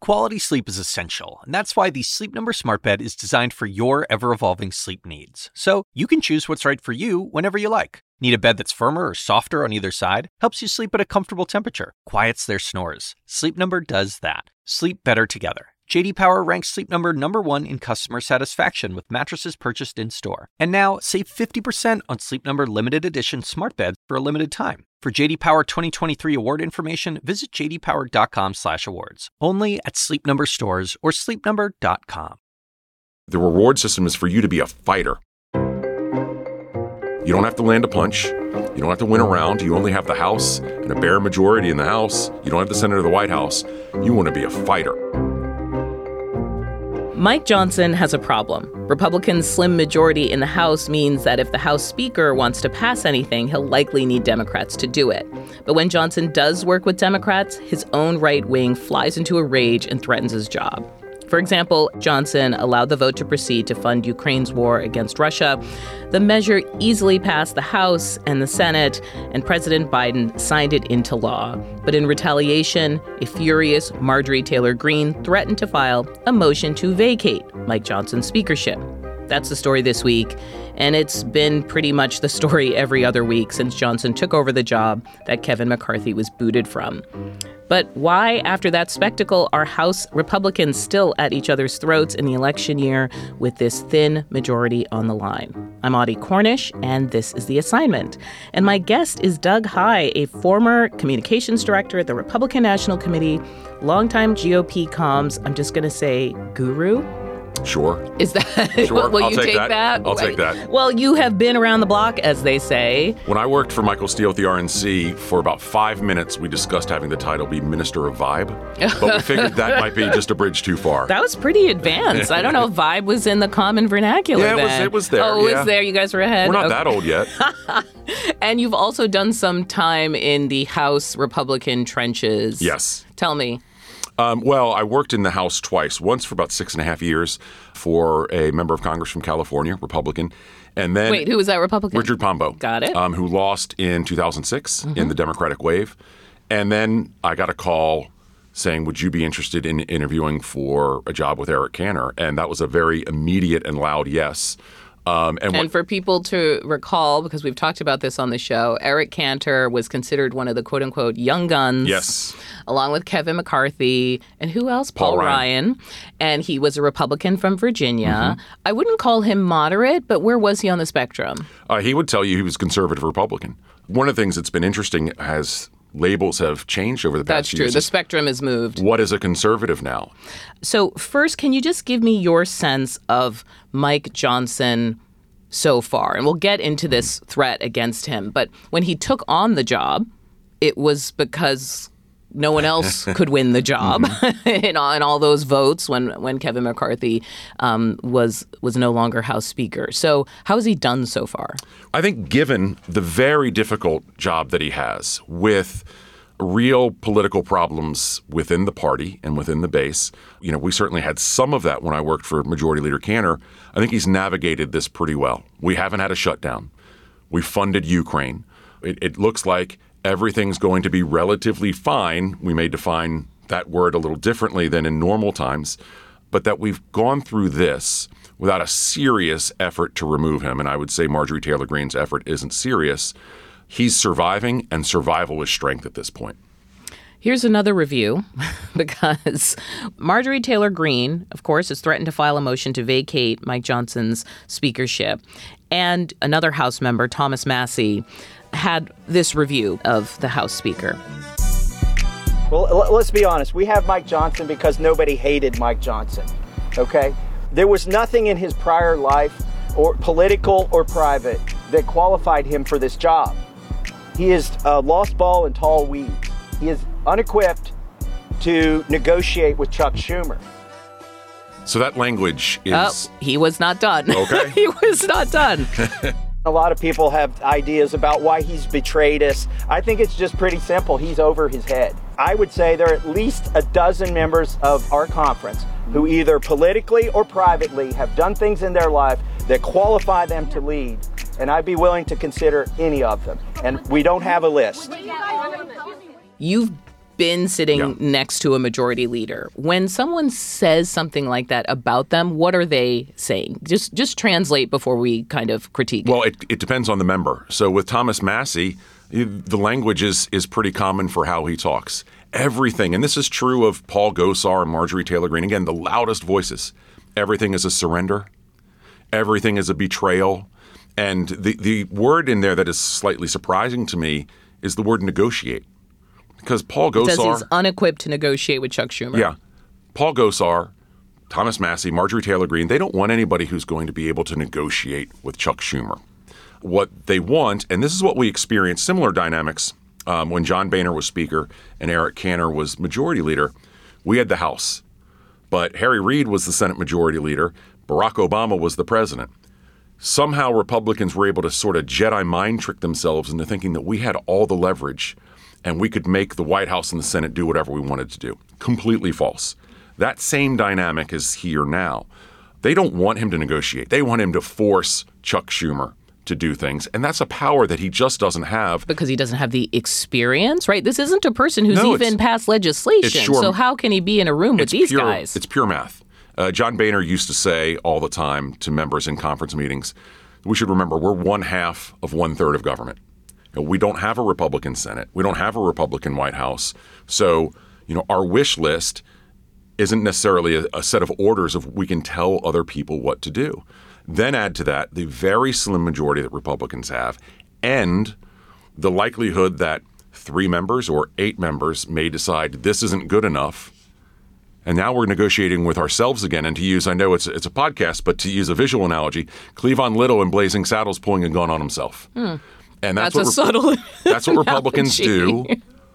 Quality sleep is essential, and that's why the Sleep Number Smart Bed is designed for your ever-evolving sleep needs. So you can choose what's right for you whenever you like. Need a bed that's firmer or softer on either side? Helps you sleep at a comfortable temperature, quiets their snores. Sleep Number does that. Sleep better together. J.D. Power ranks Sleep Number #1 in customer satisfaction with mattresses purchased in-store. And now, save 50% on Sleep Number limited edition smart beds for a limited time. For J.D. Power 2023 award information, visit jdpower.com/awards. Only at Sleep Number stores or sleepnumber.com. The reward system is for you to be a fighter. You don't have to land a punch. You don't have to win a round. You only have the House and a bare majority in the House. You don't have the Senate or the White House. You want to be a fighter. Mike Johnson has a problem. Republicans' slim majority in the House means that if the House Speaker wants to pass anything, he'll likely need Democrats to do it. But when Johnson does work with Democrats, his own right wing flies into a rage and threatens his job. For example, Johnson allowed the vote to proceed to fund Ukraine's war against Russia. The measure easily passed the House and the Senate, and President Biden signed it into law. But in retaliation, a furious Marjorie Taylor Greene threatened to file a motion to vacate Mike Johnson's speakership. That's the story this week, and it's been pretty much the story every other week since Johnson took over the job that Kevin McCarthy was booted from. But why, after that spectacle, are House Republicans still at each other's throats in the election year with this thin majority on the line? I'm Audie Cornish, and this is The Assignment. And my guest is Doug Heye, a former communications director at the Republican National Committee, longtime GOP comms, I'm just going to say, guru. Sure. Is that? Sure. Will I'll you take take that? I'll take that. Well, you have been around the block, as they say. When I worked for Michael Steele at the RNC, for about 5 minutes, we discussed having the title be Minister of Vibe. But we figured that might be just a bridge too far. That was pretty advanced. I don't know if Vibe was in the common vernacular Yeah, then. it was there. Oh, it yeah. was there. You guys were ahead. We're not that old yet. And you've also done some time in the House Republican trenches. Yes. Tell me. Well, I worked in the House twice, once for about 6.5 years for a member of Congress from California, Republican. And then Wait, who was that Republican? Richard Pombo. Got it. Who lost in 2006 in the Democratic wave. And then I got a call saying, would you be interested in interviewing for a job with Eric Cantor? And that was a very immediate and loud yes. And for people to recall, because we've talked about this on the show, Eric Cantor was considered one of the quote-unquote young guns. Yes. Along with Kevin McCarthy. And who else? Paul Ryan. And he was a Republican from Virginia. I wouldn't call him moderate, but where was he on the spectrum? He would tell you he was conservative Republican. One of the things that's been interesting as labels have changed over the past That's true. years. The spectrum has moved. What is a conservative now? So first, can you just give me your sense of Mike Johnson so far? And we'll get into this threat against him. But when he took on the job, it was because no one else could win the job in all those votes when Kevin McCarthy was no longer House Speaker. So how has he done so far? I think given the very difficult job that he has with real political problems within the party and within the base, we certainly had some of that when I worked for Majority Leader Cantor. I think he's navigated this pretty well. We haven't had a shutdown. We funded Ukraine. It looks like everything's going to be relatively fine. We may define that word a little differently than in normal times, but that we've gone through this without a serious effort to remove him. And I would say Marjorie Taylor Greene's effort isn't serious. He's surviving, and survival is strength at this point. Here's another review, because Marjorie Taylor Greene, of course, has threatened to file a motion to vacate Mike Johnson's speakership. And another House member, Thomas Massie, had this review of the House Speaker. Well, let's be honest. We have Mike Johnson because nobody hated Mike Johnson, okay? There was nothing in his prior life, or political or private, that qualified him for this job. He is a lost ball in tall weeds. He is unequipped to negotiate with Chuck Schumer. So that language is... Oh, he was not done. Okay. He was not done. A lot of people have ideas about why he's betrayed us. I think it's just pretty simple. He's over his head. I would say there are at least a dozen members of our conference who either politically or privately have done things in their life that qualify them to lead. And I'd be willing to consider any of them. And we don't have a list. You've been sitting next to a majority leader. When someone says something like that about them, what are they saying? Just translate before we kind of critique. Well, it depends on the member. So with Thomas Massie, the language is pretty common for how he talks. Everything, and this is true of Paul Gosar and Marjorie Taylor Greene, again, the loudest voices. Everything is a surrender. Everything is a betrayal. And the word in there that is slightly surprising to me is the word negotiate. Because Paul Gosar... It says he's unequipped to negotiate with Chuck Schumer. Yeah. Paul Gosar, Thomas Massie, Marjorie Taylor Greene, they don't want anybody who's going to be able to negotiate with Chuck Schumer. What they want, and this is what we experienced, similar dynamics when John Boehner was Speaker and Eric Cantor was Majority Leader, we had the House. But Harry Reid was the Senate Majority Leader. Barack Obama was the president. Somehow Republicans were able to sort of Jedi mind trick themselves into thinking that we had all the leverage and we could make the White House and the Senate do whatever we wanted to do. Completely false. That same dynamic is here now. They don't want him to negotiate. They want him to force Chuck Schumer to do things. And that's a power that he just doesn't have. Because he doesn't have the experience, right? This isn't a person who's even passed legislation. So how can he be in a room with these guys? It's pure math. John Boehner used to say all the time to members in conference meetings, we should remember we're 1/2 of 1/3 of government. We don't have a Republican Senate. We don't have a Republican White House. So, our wish list isn't necessarily a set of orders of we can tell other people what to do. Then add to that the very slim majority that Republicans have and the likelihood that 3 members or 8 members may decide this isn't good enough. And now we're negotiating with ourselves again. And to use, I know it's a podcast, but to use a visual analogy, Cleavon Little in Blazing Saddles pulling a gun on himself. And that's what subtle that's what Republicans do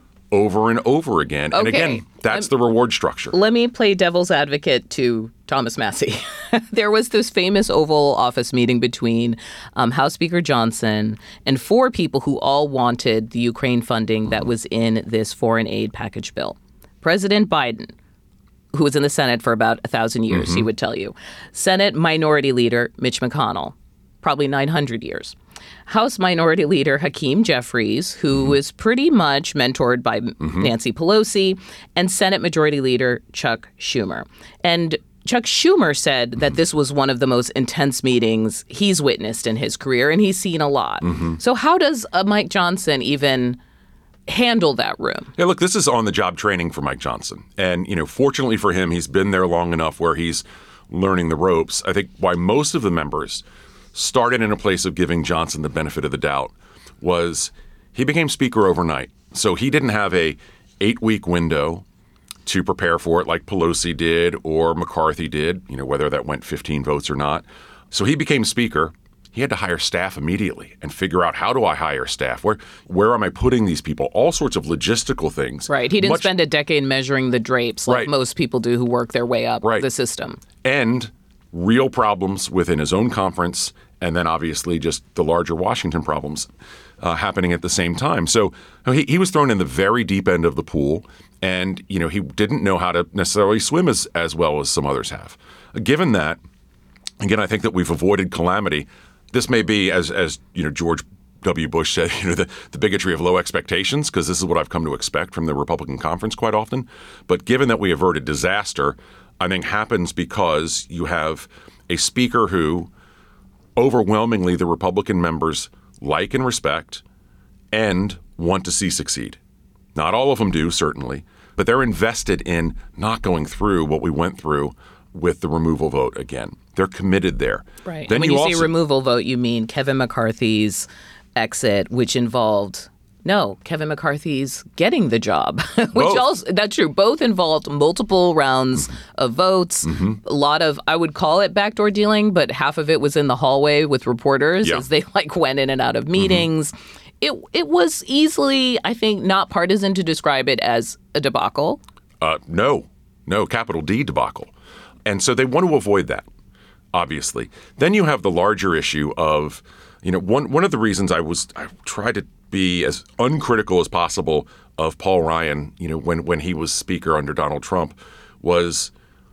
over and over again. Okay. And again, that's the reward structure. Let me play devil's advocate to Thomas Massie. There was this famous Oval Office meeting between House Speaker Johnson and 4 people who all wanted the Ukraine funding that was in this foreign aid package bill. President Biden, who was in the Senate for about 1,000 years, he would tell you. Senate Minority Leader Mitch McConnell, probably 900 years. House Minority Leader Hakeem Jeffries, who was pretty much mentored by Nancy Pelosi, and Senate Majority Leader Chuck Schumer. And Chuck Schumer said that this was one of the most intense meetings he's witnessed in his career, and he's seen a lot. So how does Mike Johnson even handle that room? Yeah, look, this is on-the-job training for Mike Johnson. And, fortunately for him, he's been there long enough where he's learning the ropes. I think why most of the members started in a place of giving Johnson the benefit of the doubt was he became Speaker overnight. So he didn't have a 8-week window to prepare for it like Pelosi did or McCarthy did, whether that went 15 votes or not. So he became Speaker. He had to hire staff immediately and figure out, how do I hire staff? Where am I putting these people? All sorts of logistical things. Right. He didn't spend a decade measuring the drapes like most people do who work their way up the system. And real problems within his own conference, and then obviously just the larger Washington problems happening at the same time. So he was thrown in the very deep end of the pool, and he didn't know how to necessarily swim as well as some others have. Given that, again, I think that we've avoided calamity. This may be, as George W. Bush said, the bigotry of low expectations, because this is what I've come to expect from the Republican conference quite often. But given that we averted disaster, I think happens because you have a speaker who overwhelmingly the Republican members like and respect and want to see succeed. Not all of them do, certainly, but they're invested in not going through what we went through with the removal vote again. They're committed there. Right. Then when you say removal vote, you mean Kevin McCarthy's exit, which involved Kevin McCarthy's getting the job, that's true. Both involved multiple rounds of votes, a lot of, I would call it backdoor dealing, but half of it was in the hallway with reporters as they went in and out of meetings. It was easily, I think, not partisan to describe it as a debacle. No, capital D debacle. And so they want to avoid that, obviously. Then you have the larger issue of, one of the reasons I tried to be as uncritical as possible of Paul Ryan, when he was Speaker under Donald Trump, was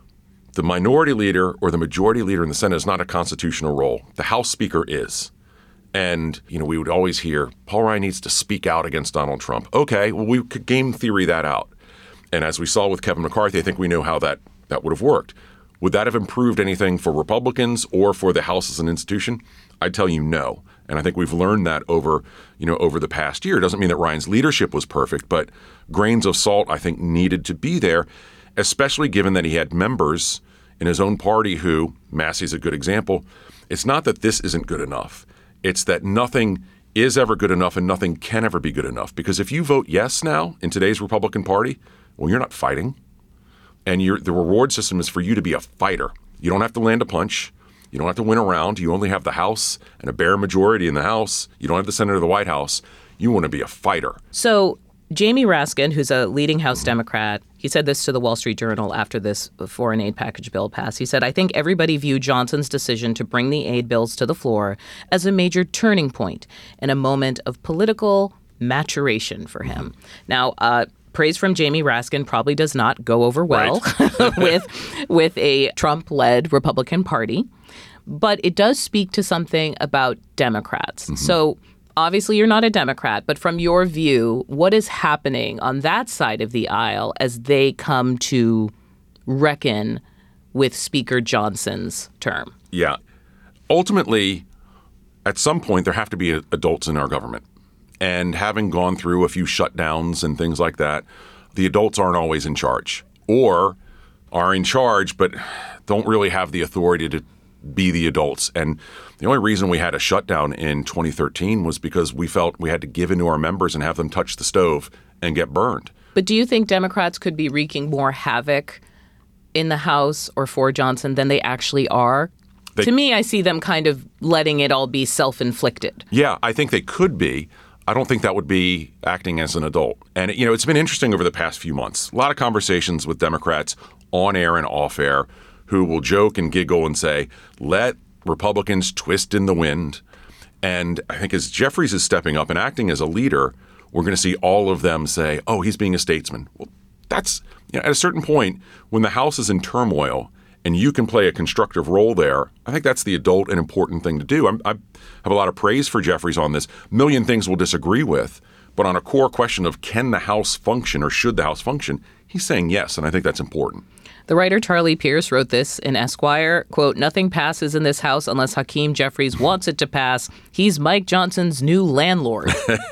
the minority leader or the majority leader in the Senate is not a constitutional role. The House Speaker is. And, we would always hear, Paul Ryan needs to speak out against Donald Trump. Okay, well, we could game theory that out. And as we saw with Kevin McCarthy, I think we know how that would have worked. Would that have improved anything for Republicans or for the House as an institution? I'd tell you no. And I think we've learned that over the past year. It doesn't mean that Ryan's leadership was perfect, but grains of salt, I think, needed to be there, especially given that he had members in his own party who, Massey's a good example, it's not that this isn't good enough. It's that nothing is ever good enough and nothing can ever be good enough. Because if you vote yes now in today's Republican Party, well, you're not fighting. And the reward system is for you to be a fighter. You don't have to land a punch. You don't have to win a round. You only have the House and a bare majority in the House. You don't have the Senate or the White House. You want to be a fighter. So Jamie Raskin, who's a leading House Democrat, he said this to the Wall Street Journal after this foreign aid package bill passed. He said, "I think everybody viewed Johnson's decision to bring the aid bills to the floor as a major turning point and a moment of political maturation for him." Now, praise from Jamie Raskin probably does not go over well with a Trump-led Republican Party, but it does speak to something about Democrats. So obviously you're not a Democrat, but from your view, what is happening on that side of the aisle as they come to reckon with Speaker Johnson's term? Yeah. Ultimately, at some point, there have to be adults in our government. And having gone through a few shutdowns and things like that, the adults aren't always in charge, or are in charge but don't really have the authority to be the adults. And the only reason we had a shutdown in 2013 was because we felt we had to give in to our members and have them touch the stove and get burned. But do you think Democrats could be wreaking more havoc in the House or for Johnson than they actually are? To me, I see them kind of letting it all be self-inflicted. Yeah, I think they could be. I don't think that would be acting as an adult. And, it's been interesting over the past few months. A lot of conversations with Democrats on air and off air who will joke and giggle and say, let Republicans twist in the wind. And I think as Jeffries is stepping up and acting as a leader, we're going to see all of them say, oh, he's being a statesman. Well, that's, at a certain point, when the House is in turmoil and you can play a constructive role there, I think that's the adult and important thing to do. I have a lot of praise for Jeffries on this. A million things we'll disagree with, but on a core question of can the House function or should the House function, he's saying yes, and I think that's important. The writer Charlie Pierce wrote this in Esquire, quote, "Nothing passes in this House unless Hakeem Jeffries wants it to pass. He's Mike Johnson's new landlord."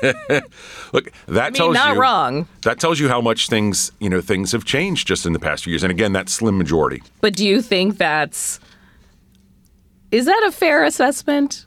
Look, not wrong. That tells you how much things have changed just in the past few years. And again, that slim majority. But do you think is that a fair assessment?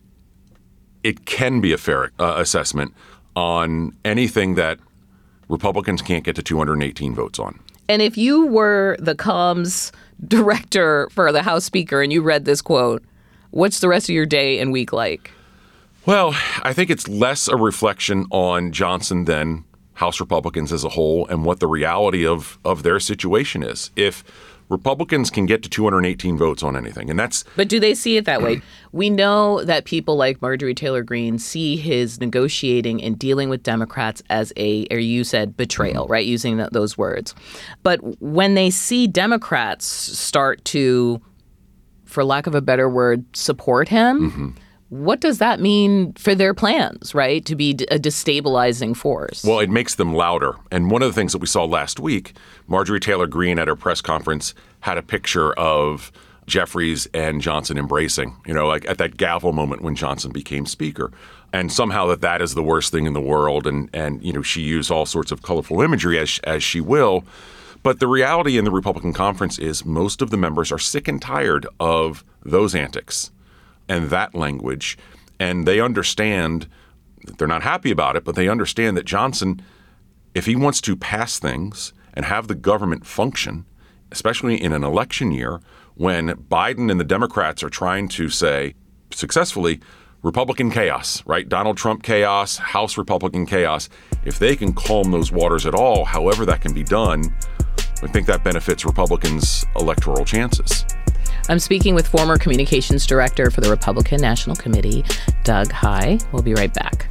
It can be a fair assessment on anything that Republicans can't get to 218 votes on. And if you were the comms director for the House Speaker and you read this quote, what's the rest of your day and week like? Well, I think it's less a reflection on Johnson than House Republicans as a whole and what the reality of their situation is. If Republicans can get to 218 votes on anything, and that's... But do they see it that way? We know that people like Marjorie Taylor Greene see his negotiating and dealing with Democrats as or you said betrayal, right? Using those words. But when they see Democrats start to, for lack of a better word, support him, what does that mean for their plans, right? To be a destabilizing force. Well, it makes them louder. And one of the things that we saw last week, Marjorie Taylor Greene at her press conference had a picture of Jeffries and Johnson embracing, like at that gavel moment when Johnson became speaker. And somehow that is the worst thing in the world. And she used all sorts of colorful imagery as she will. But the reality in the Republican conference is most of the members are sick and tired of those antics and that language, and they understand, they're not happy about it, but they understand that Johnson, if he wants to pass things and have the government function, especially in an election year when Biden and the Democrats are trying to say successfully, Republican chaos, right? Donald Trump chaos, House Republican chaos. If they can calm those waters at all, however that can be done, I think that benefits Republicans' electoral chances. I'm speaking with former communications director for the Republican National Committee, Doug Heye. We'll be right back.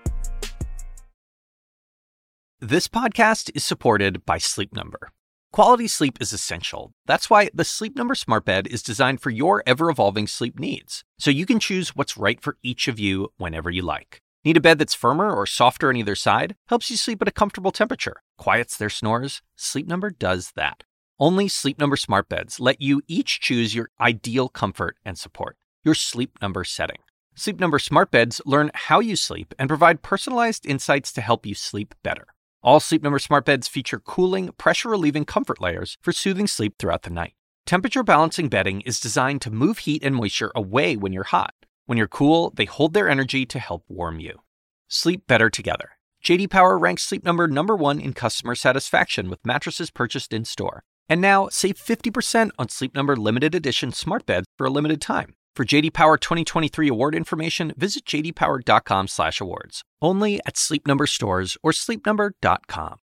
This podcast is supported by Sleep Number. Quality sleep is essential. That's why the Sleep Number Smart Bed is designed for your ever-evolving sleep needs, so you can choose what's right for each of you whenever you like. Need a bed that's firmer or softer on either side? Helps you sleep at a comfortable temperature. quiets their snores? Sleep Number does that. Only Sleep Number smart beds let you each choose your ideal comfort and support, your Sleep Number setting. Sleep Number smart beds learn how you sleep and provide personalized insights to help you sleep better. All Sleep Number smart beds feature cooling, pressure-relieving comfort layers for soothing sleep throughout the night. Temperature-balancing bedding is designed to move heat and moisture away when you're hot. When you're cool, they hold their energy to help warm you. Sleep better together. J.D. Power ranks Sleep Number #1 in customer satisfaction with mattresses purchased in-store. And now, save 50% on Sleep Number limited edition smart beds for a limited time. For J.D. Power 2023 award information, visit jdpower.com/awards. Only at Sleep Number stores or sleepnumber.com.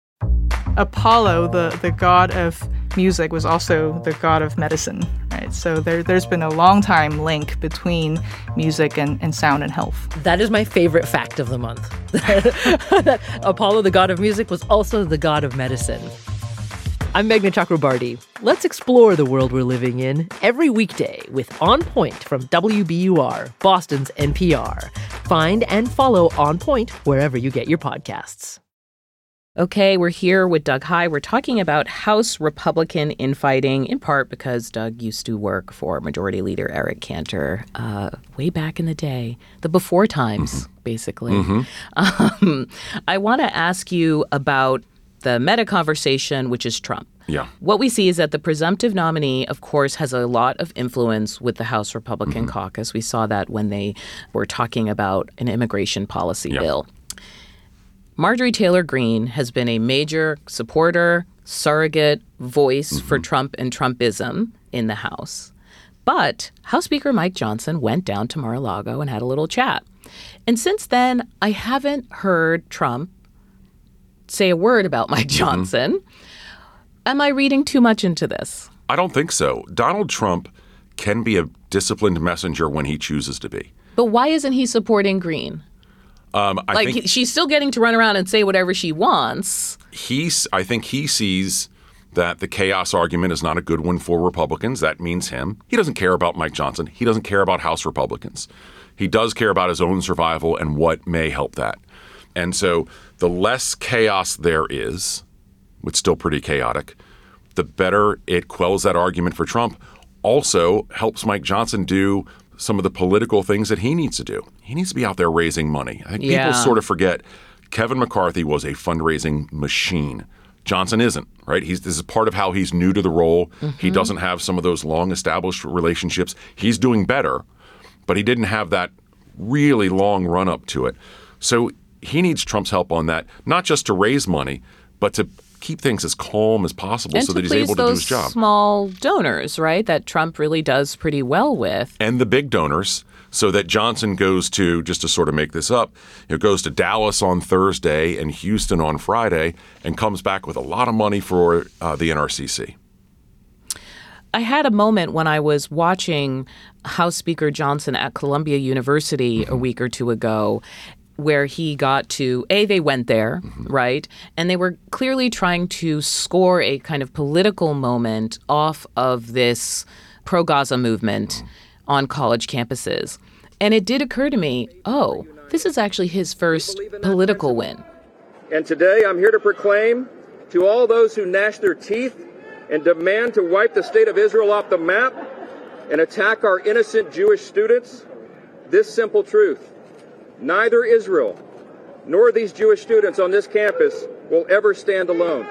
Apollo, the god of music, was also the god of medicine, right? So there's been a long time link between music and sound and health. That is my favorite fact of the month. That Apollo, the god of music, was also the god of medicine. I'm Meghna Chakrabarti. Let's explore the world we're living in every weekday with On Point from WBUR, Boston's NPR. Find and follow On Point wherever you get your podcasts. Okay, we're here with Doug Heye. We're talking about House Republican infighting, in part because Doug used to work for Majority Leader Eric Cantor way back in the day, the before times, basically. I want to ask you about the meta conversation, which is Trump. Yeah. What we see is that the presumptive nominee, of course, has a lot of influence with the House Republican caucus. We saw that when they were talking about an immigration policy bill. Marjorie Taylor Greene has been a major supporter, surrogate voice for Trump and Trumpism in the House. But House Speaker Mike Johnson went down to Mar-a-Lago and had a little chat. And since then, I haven't heard Trump say a word about Mike Johnson. Am I reading too much into this? I don't think so. Donald Trump can be a disciplined messenger when he chooses to be. But why isn't he supporting Greene? I think she's still getting to run around and say whatever she wants. I think he sees that the chaos argument is not a good one for Republicans. That means him. He doesn't care about Mike Johnson. He doesn't care about House Republicans. He does care about his own survival and what may help that. And so the less chaos there is, it's still pretty chaotic, the better it quells that argument for Trump. Also helps Mike Johnson do some of the political things that he needs to do. He needs to be out there raising money. I think people sort of forget Kevin McCarthy was a fundraising machine. Johnson isn't, right? This is part of how he's new to the role. He doesn't have some of those long-established relationships. He's doing better, but he didn't have that really long run-up to it. So he needs Trump's help on that, not just to raise money, but to keep things as calm as possible and so that he's able to do his job. And small donors, right, that Trump really does pretty well with. And the big donors, so that Johnson goes to, just to sort of make this up, goes to Dallas on Thursday and Houston on Friday and comes back with a lot of money for the NRCC. I had a moment when I was watching House Speaker Johnson at Columbia University a week or two ago, where he got to, they went there, right? And they were clearly trying to score a kind of political moment off of this pro-Gaza movement on college campuses. And it did occur to me, this is actually his first political win. And today I'm here to proclaim to all those who gnash their teeth and demand to wipe the state of Israel off the map and attack our innocent Jewish students, this simple truth. Neither Israel nor these Jewish students on this campus will ever stand alone.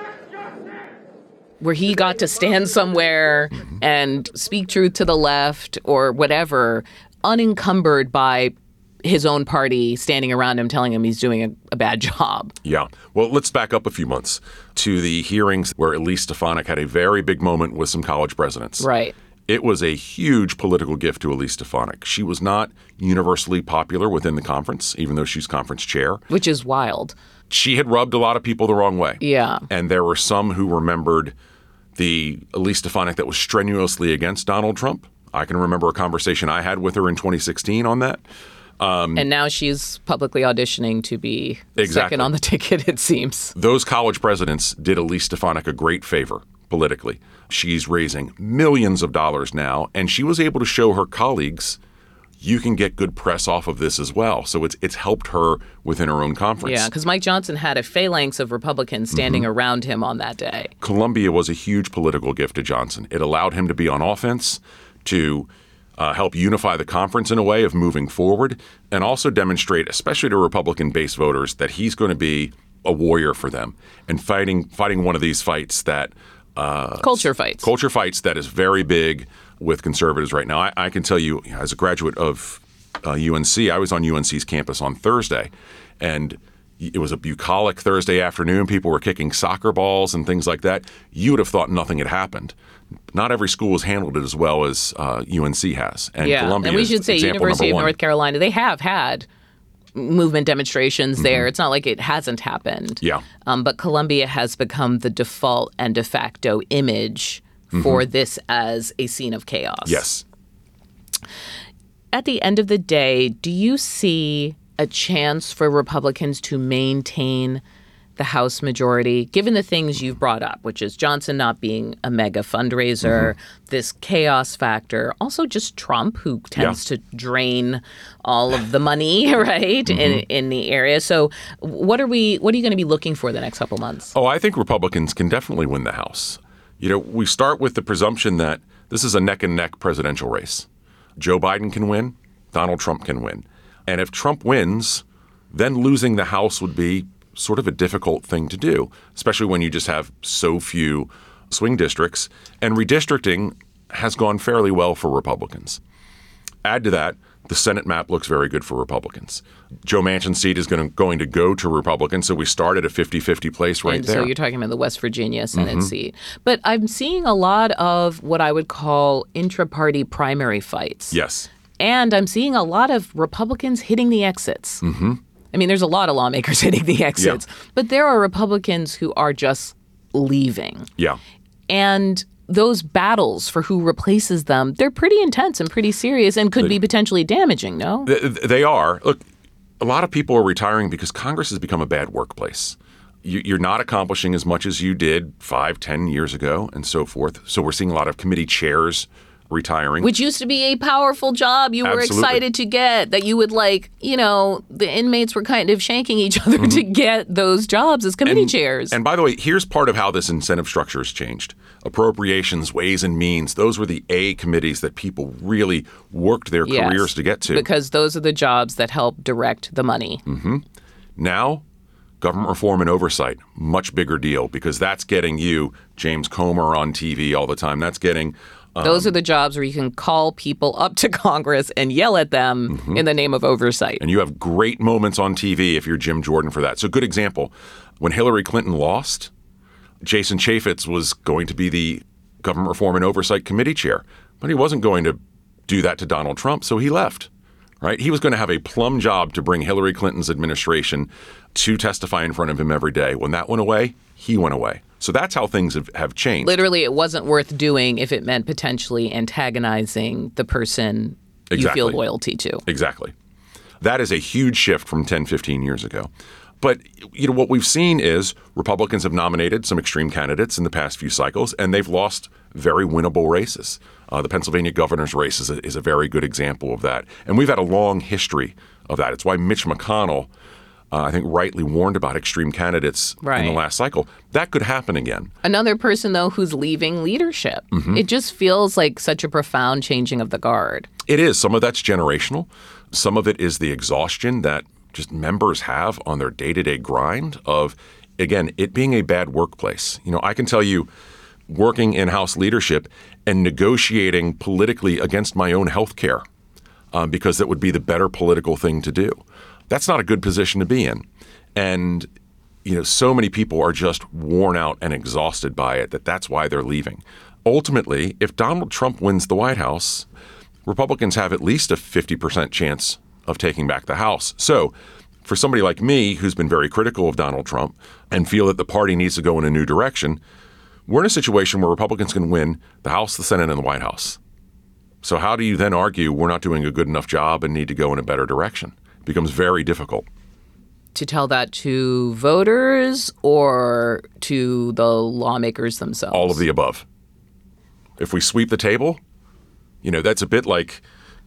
Where he got to stand somewhere and speak truth to the left or whatever, unencumbered by his own party standing around him telling him he's doing a bad job. Yeah. Well, let's back up a few months to the hearings where Elise Stefanik had a very big moment with some college presidents. Right. It was a huge political gift to Elise Stefanik. She was not universally popular within the conference, even though she's conference chair. Which is wild. She had rubbed a lot of people the wrong way. Yeah. And there were some who remembered the Elise Stefanik that was strenuously against Donald Trump. I can remember a conversation I had with her in 2016 on that. And now she's publicly auditioning to be second on the ticket, it seems. Those college presidents did Elise Stefanik a great favor politically. She's raising millions of dollars now, and she was able to show her colleagues you can get good press off of this as well. So it's helped her within her own conference. Yeah, because Mike Johnson had a phalanx of Republicans standing around him on that day. Columbia was a huge political gift to Johnson. It allowed him to be on offense, to help unify the conference in a way of moving forward, and also demonstrate, especially to Republican-based voters, that he's going to be a warrior for them and fighting one of these fights that culture fights that is very big with conservatives right now. I can tell you, as a graduate of UNC, I was on UNC's campus on Thursday, and it was a bucolic Thursday afternoon. People were kicking soccer balls and things like that. You would have thought nothing had happened. Not every school has handled it as well as UNC has. And Columbia, and we should say University of North Carolina, they have had movement demonstrations there. It's not like it hasn't happened. Yeah. But Columbia has become the default and de facto image for this as a scene of chaos. Yes. At the end of the day, do you see a chance for Republicans to maintain the House majority, given the things you've brought up, which is Johnson not being a mega fundraiser, this chaos factor, also just Trump, who tends to drain all of the money, right, in the area. So what are you going to be looking for the next couple months? Oh, I think Republicans can definitely win the House. You know, we start with the presumption that this is a neck-and-neck presidential race. Joe Biden can win, Donald Trump can win. And if Trump wins, then losing the House would be sort of a difficult thing to do, especially when you just have so few swing districts. And redistricting has gone fairly well for Republicans. Add to that, the Senate map looks very good for Republicans. Joe Manchin's seat is going to go to Republicans, so we start at a 50-50 place right there. So you're talking about the West Virginia Senate seat. But I'm seeing a lot of what I would call intra-party primary fights. Yes. And I'm seeing a lot of Republicans hitting the exits. I mean, there's a lot of lawmakers hitting the exits, but there are Republicans who are just leaving. Yeah. And those battles for who replaces them, they're pretty intense and pretty serious and could be potentially damaging, no? They are. Look, a lot of people are retiring because Congress has become a bad workplace. You're not accomplishing as much as you did 5, 10 years ago and so forth. So we're seeing a lot of committee chairs retiring. Which used to be a powerful job you were excited to get, that you would the inmates were kind of shanking each other to get those jobs as committee chairs. And by the way, here's part of how this incentive structure has changed. Appropriations, Ways and Means, those were the A committees that people really worked their careers to get to. Because those are the jobs that help direct the money. Now, government reform and oversight, much bigger deal, because that's getting you James Comer on TV all the time. That's getting those are the jobs where you can call people up to Congress and yell at them in the name of oversight. And you have great moments on TV if you're Jim Jordan for that. So good example, when Hillary Clinton lost, Jason Chaffetz was going to be the Government Reform and Oversight Committee chair, but he wasn't going to do that to Donald Trump, so he left. Right? He was going to have a plum job to bring Hillary Clinton's administration to testify in front of him every day. When that went away, he went away. So that's how things have changed. Literally, it wasn't worth doing if it meant potentially antagonizing the person you feel loyalty to. Exactly. That is a huge shift from 10, 15 years ago. But what we've seen is Republicans have nominated some extreme candidates in the past few cycles, and they've lost very winnable races. The Pennsylvania governor's race is a very good example of that. And we've had a long history of that. It's why Mitch McConnell, I think, rightly warned about extreme candidates in the last cycle. That could happen again. Another person, though, who's leaving leadership. It just feels like such a profound changing of the guard. It is. Some of that's generational. Some of it is the exhaustion that just members have on their day-to-day grind of, again, it being a bad workplace. I can tell you, working in House leadership and negotiating politically against my own health care because that would be the better political thing to do. That's not a good position to be in. And, so many people are just worn out and exhausted by it that's why they're leaving. Ultimately, if Donald Trump wins the White House, Republicans have at least a 50% chance of taking back the House. So for somebody like me who's been very critical of Donald Trump and feel that the party needs to go in a new direction, we're in a situation where Republicans can win the House, the Senate, and the White House. So how do you then argue we're not doing a good enough job and need to go in a better direction? It becomes very difficult. To tell that to voters or to the lawmakers themselves? All of the above. If we sweep the table, that's a bit like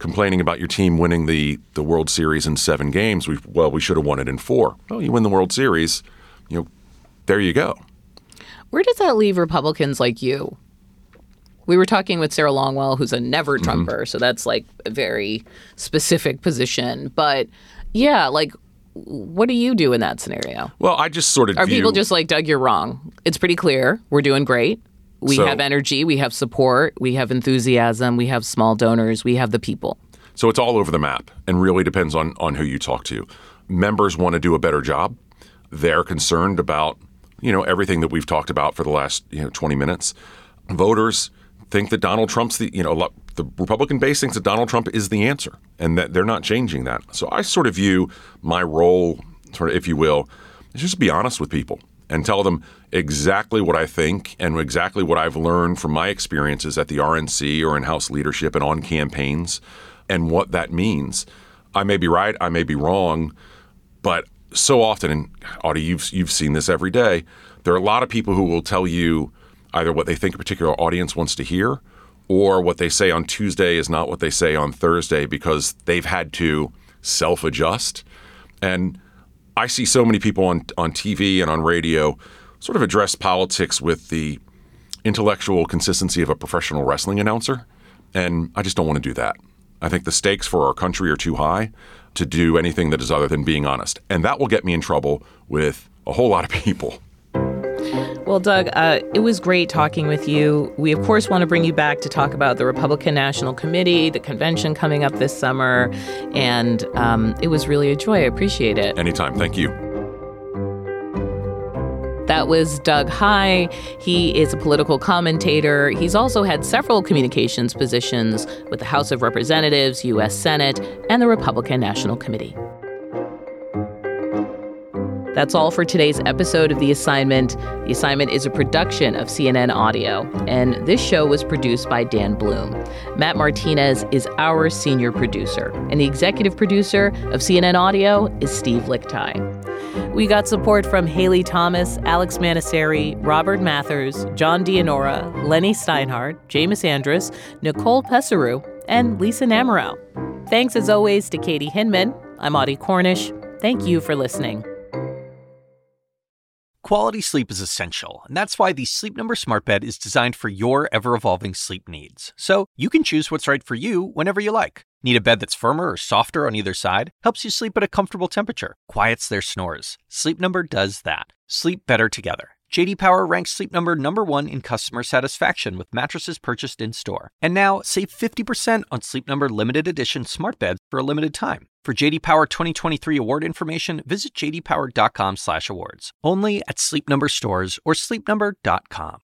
complaining about your team winning the World Series in 7 games. We should have won it in 4. Well, you win the World Series, there you go. Where does that leave Republicans like you? We were talking with Sarah Longwell, who's a never Trumper, so that's like a very specific position. But yeah, like, what do you do in that scenario? Well, I just sort of Are people just like, Doug, you're wrong? It's pretty clear. We're doing great. We have energy. We have support. We have enthusiasm. We have small donors. We have the people. So it's all over the map and really depends on who you talk to. Members want to do a better job. They're concerned about, everything that we've talked about for the last, 20 minutes. Voters think that Donald Trump's the Republican base thinks that Donald Trump is the answer and that they're not changing that. So I sort of view my role, sort of, if you will, is just be honest with people and tell them exactly what I think and exactly what I've learned from my experiences at the RNC or in House leadership and on campaigns and what that means. I may be right, I may be wrong, but so often, and Audie, you've seen this every day, there are a lot of people who will tell you either what they think a particular audience wants to hear or what they say on Tuesday is not what they say on Thursday because they've had to self-adjust. And I see so many people on TV and on radio sort of address politics with the intellectual consistency of a professional wrestling announcer, and I just don't want to do that. I think the stakes for our country are too high to do anything that is other than being honest, and that will get me in trouble with a whole lot of people. Well, Doug, it was great talking with you. We, of course, want to bring you back to talk about the Republican National Committee, the convention coming up this summer, and it was really a joy. I appreciate it. Anytime. Thank you. That was Doug Heye. He is a political commentator. He's also had several communications positions with the House of Representatives, U.S. Senate, and the Republican National Committee. That's all for today's episode of The Assignment. The Assignment is a production of CNN Audio, and this show was produced by Dan Bloom. Matt Martinez is our senior producer, and the executive producer of CNN Audio is Steve Lickteig. We got support from Haley Thomas, Alex Manasseri, Robert Mathers, John Dianora, Lenny Steinhardt, Jameis Andrus, Nicole Pesaru, and Lisa Namerow. Thanks, as always, to Katie Hinman. I'm Audie Cornish. Thank you for listening. Quality sleep is essential, and that's why the Sleep Number Smart Bed is designed for your ever-evolving sleep needs. So you can choose what's right for you whenever you like. Need a bed that's firmer or softer on either side? Helps you sleep at a comfortable temperature. Quiets their snores. Sleep Number does that. Sleep better together. J.D. Power ranks Sleep Number #1 in customer satisfaction with mattresses purchased in-store. And now, save 50% on Sleep Number limited edition smart beds for a limited time. For J.D. Power 2023 award information, visit jdpower.com/awards. Only at Sleep Number stores or sleepnumber.com.